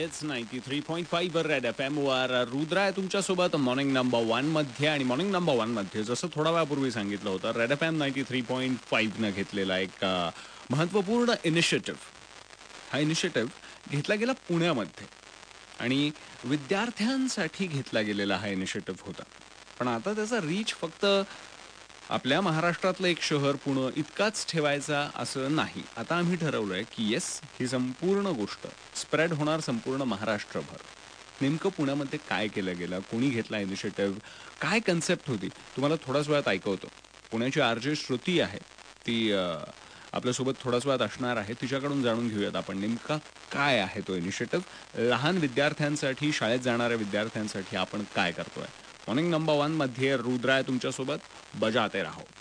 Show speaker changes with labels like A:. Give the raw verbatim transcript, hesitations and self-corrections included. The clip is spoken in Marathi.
A: आहेच नाईंटी थ्री पॉइंट फाईव्ह वर रेड एफ एम वर रुद्र आहे तुमच्यासोबत मॉर्निंग नंबर वन मध्ये. आणि मॉर्निंग नंबर वन मध्ये जसं थोडा वेळापूर्वी सांगितलं होतं, red F M ninety three point five न घेतलेला एक अ, महत्त्वपूर्ण इनिशिएटिव्ह. हा इनिशिएटिव्ह घेतला गेला पुण्यामध्ये आणि विद्यार्थ्यांसाठी घेतला गेलेला हा इनिशिएटिव्ह होता. पण आता त्याचा रीच फक्त आपल्या महाराष्ट्रातलं एक शहर पुणे इतकाच ठेवायचा असं नाही. आता आम्ही ठरवलंय की येस, ही संपूर्ण गोष्ट स्प्रेड होणार संपूर्ण महाराष्ट्रभर. नेमकं पुण्यामध्ये काय केलं गेलं, कोणी घेतला इनिशिएटिव्ह, काय कन्सेप्ट होती, तुम्हाला थोड्याच वेळात ऐकवतो. पुण्याची आर जे श्रुती आहे, ती अ, आपल्यासोबत थोड्याच वेळात असणार आहे. तिच्याकडून जाणून घेऊयात आपण नेमका काय आहे तो इनिशिएटिव्ह. लहान विद्यार्थ्यांसाठी, शाळेत जाणाऱ्या विद्यार्थ्यांसाठी आपण काय करतोय. मॉर्निंग नंबर वन मध्ये रुद्र आहे तुमच्यासोबत. बजाते राहो.